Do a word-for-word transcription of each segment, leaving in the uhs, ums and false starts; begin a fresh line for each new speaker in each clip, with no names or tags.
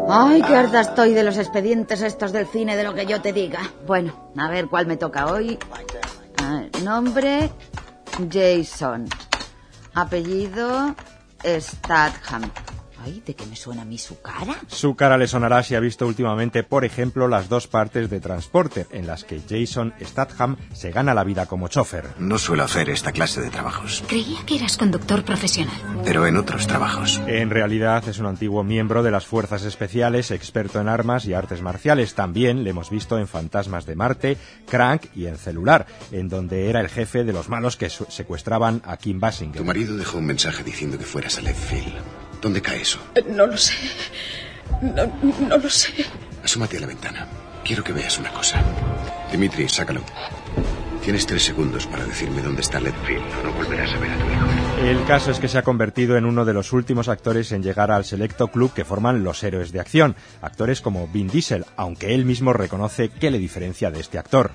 Ay, qué harta estoy de los expedientes estos del cine, de lo que yo te diga. Bueno, a ver cuál me toca hoy. Ah, nombre, Jason. Apellido, Statham. Ay, ¿de qué me suena a mí su cara?
Su cara le sonará si ha visto últimamente, por ejemplo, las dos partes de Transporter, en las que Jason Statham se gana la vida como chofer.
No suelo hacer esta clase de trabajos.
Creía que eras conductor profesional.
Pero en otros trabajos.
En realidad es un antiguo miembro de las Fuerzas Especiales, experto en armas y artes marciales. También le hemos visto en Fantasmas de Marte, Crank y en Celular, en donde era el jefe de los malos que secuestraban a Kim Basinger.
Tu marido dejó un mensaje diciendo que fueras a Leadville. ¿Dónde cae eso?
No lo sé. No, no lo sé.
Asómate a la ventana. Quiero que veas una cosa. Dimitri, sácalo. Tienes tres segundos para decirme dónde está Leadville. No volverás a ver a tu hijo.
El caso es que se ha convertido en uno de los últimos actores en llegar al selecto club que forman los héroes de acción. Actores como Vin Diesel, aunque él mismo reconoce que le diferencia de este actor.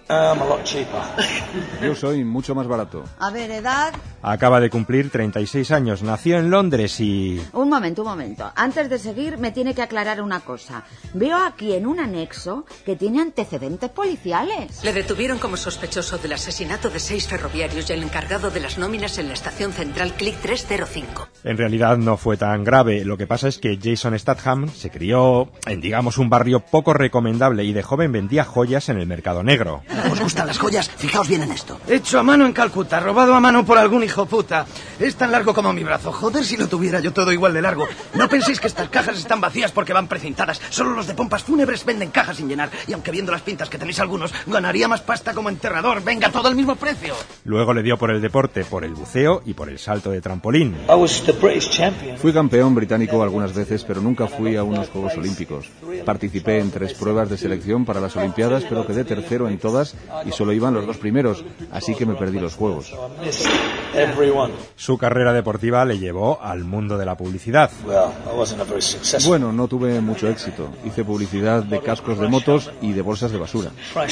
Yo soy mucho más barato.
A ver, edad...
Acaba de cumplir treinta y seis años, nació en Londres y...
Un momento, un momento. Antes de seguir, me tiene que aclarar una cosa. Veo aquí en un anexo que tiene antecedentes policiales.
Le detuvieron como sospechoso del asesinato de seis ferroviarios y el encargado de las nóminas en la estación central Click trescientos cinco.
En realidad no fue tan grave. Lo que pasa es que Jason Statham se crió en, digamos, un barrio poco recomendable y de joven vendía joyas en el mercado negro.
¿Os gustan las joyas? Fijaos bien en esto.
Hecho a mano en Calcuta, robado a mano por algún hijo puta. Es tan largo como mi brazo. Joder, si lo tuviera yo todo igual de largo. No penséis que estas cajas están vacías porque van precintadas. Solo los de pompas fúnebres venden cajas sin llenar. Y aunque viendo las pintas que tenéis algunos, ganaría más pasta como enterrador. Venga, todo al mismo precio.
Luego le dio por el deporte, por el buceo y por el salto de trampolín.
Fui campeón británico algunas veces, pero nunca fui a unos Juegos Olímpicos. Participé en tres pruebas de selección para las Olimpiadas, pero quedé tercero en todas y solo iban los dos primeros, así que me perdí los Juegos.
Su carrera deportiva le llevó al mundo de la publicidad.
Bueno, no tuve mucho éxito. Hice publicidad de cascos de motos y de bolsas de basura.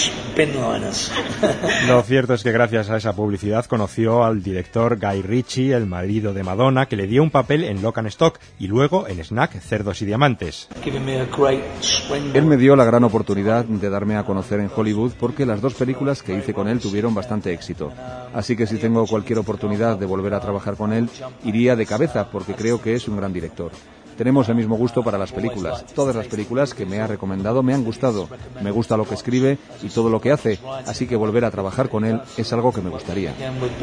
Lo cierto es que gracias a esa publicidad conoció al director Guy Ritchie, el marido de Madonna, que le dio un papel en Lock and Stock y luego en Snack, Cerdos y Diamantes.
Él me dio la gran oportunidad de darme a conocer en Hollywood porque las dos películas que hice con él tuvieron bastante éxito. Así que si tengo cualquier oportunidad de volver a trabajar con él, iría de cabeza porque creo que es un gran director. Tenemos el mismo gusto para las películas. Todas las películas que me ha recomendado me han gustado. Me gusta lo que escribe y todo lo que hace, así que volver a trabajar con él es algo que me gustaría.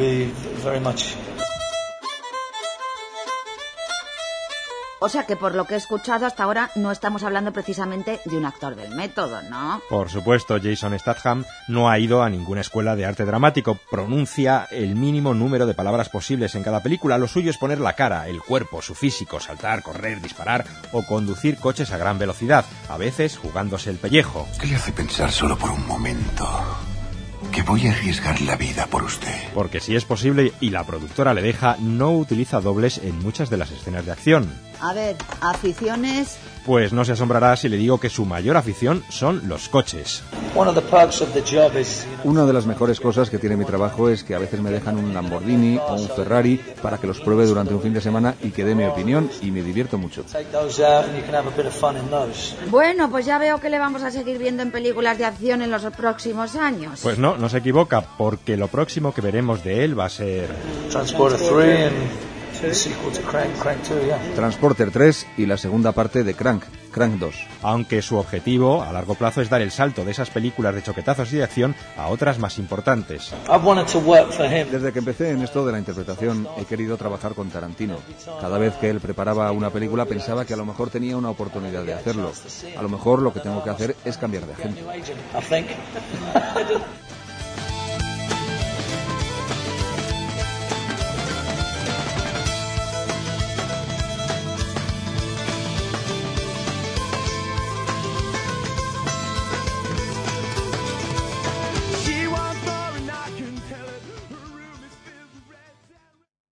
O sea que por lo que he escuchado hasta ahora no estamos hablando precisamente de un actor del método, ¿no?
Por supuesto, Jason Statham no ha ido a ninguna escuela de arte dramático. Pronuncia el mínimo número de palabras posibles en cada película. Lo suyo es poner la cara, el cuerpo, su físico, saltar, correr, disparar o conducir coches a gran velocidad, a veces jugándose el pellejo.
¿Qué le hace pensar solo por un momento que voy a arriesgar la vida por usted?
Porque si es posible y la productora le deja, no utiliza dobles en muchas de las escenas de acción.
A ver, aficiones...
Pues no se asombrará si le digo que su mayor afición son los coches.
Una de las mejores cosas que tiene mi trabajo es que a veces me dejan un Lamborghini o un Ferrari para que los pruebe durante un fin de semana y que dé mi opinión y me divierto mucho.
Bueno, pues ya veo que le vamos a seguir viendo en películas de acción en los próximos años.
Pues no, no se equivoca, porque lo próximo que veremos de él va a ser...
Transporter tres Transporter tres y la segunda parte de Crank, Crank dos.
Aunque su objetivo a largo plazo es dar el salto de esas películas de choquetazos y de acción a otras más importantes.
Desde que empecé en esto de la interpretación he querido trabajar con Tarantino. Cada vez que él preparaba una película pensaba que a lo mejor tenía una oportunidad de hacerlo. A lo mejor lo que tengo que hacer es cambiar de agente.